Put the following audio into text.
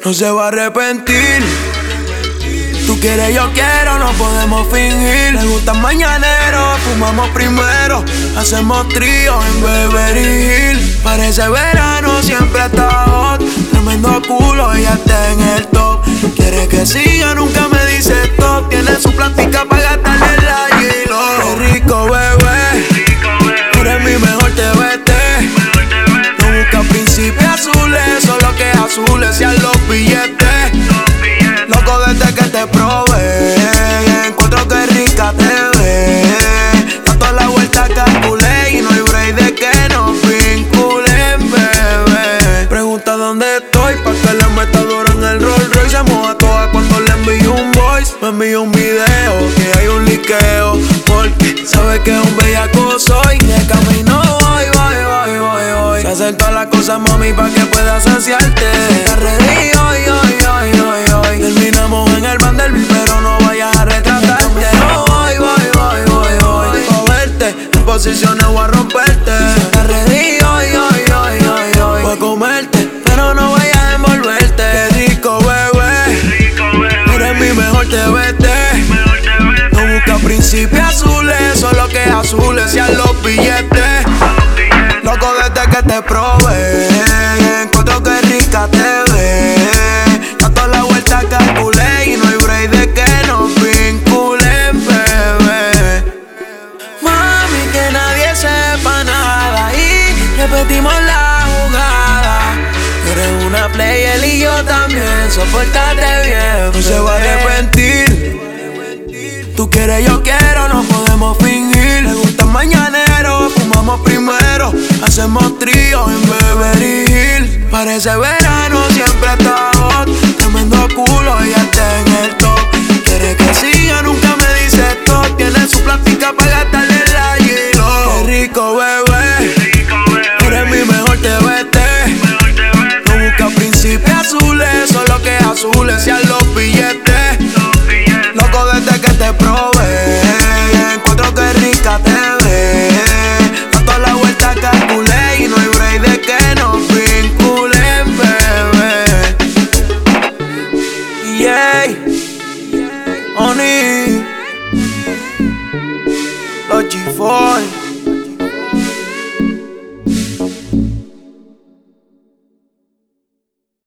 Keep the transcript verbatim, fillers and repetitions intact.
no se va a arrepentir. Tú quieres, yo quiero, no podemos fingir. Le gustan mañaneros, fumamos primero. Hacemos trío en Beverly Hills. Parece verano, siempre está hot. Tremendo culo, ella está en el top. Quiere que siga, nunca me dice stop. Tiene su plática para gastarle la hilo. Qué rico, bebé, eres mi mejor T B T. No busca príncipes azules, solo que azules sean los billetes. Loco desde que te probé, encuentro que rica te ves. Da toda la vuelta calculé y no hay break de que nos vinculen, bebé. Pregunta dónde estoy, pa' que le meta duro en el Rolls Royce. Se moja toda cuando le envío un voice. Me envío un video, que hay un liqueo, porque sabe que un bellaco soy. De camino voy, voy, voy, voy, voy. Se hacen todas las cosas, mami, pa' que puedas saciarte. Te reí hoy, hoy, hoy, hoy, hoy. Terminamos en el Vanderbilt, pero no vayas a retratarte. No voy, voy, voy, voy, voy. Pa' verte, en posiciones voy a romperte. Te reí hoy, hoy, hoy, hoy, hoy. Voy a comerte, pero no vayas a envolverte. Qué rico, bebé, eres mi mejor T B T. No busca príncipes azules, solo que azules sean los billetes. Loco desde que te probé, encuentro que rica te ves. Da toda la vuelta calculé y no hay break de que nos vinculen, bebé. Mami, que nadie sepa nada y repetimos la jugada. Tú eres una player y yo también, soportate bien, no se va a arrepentir. Tú quieres, yo quiero, no podemos fingir. Le gustan mañaneros, fumamos primero. Hacemos trío en Beverly Hills. Parece verano, siempre está hot. Tremendo culo, ella está en el top. Quiere que siga, nunca me dice stop. Tiene su plática para gastarle la hilo. Qué rico, bebé, eres mi mejor T B T. No busca príncipes azules, solo que azules sean los billetes. Loco desde que te probé, encuentro que rica te ves. Da toda la vuelta calculé y no hay break de que nos vinculen, bebé. Yeah, Oni, los G cuatro.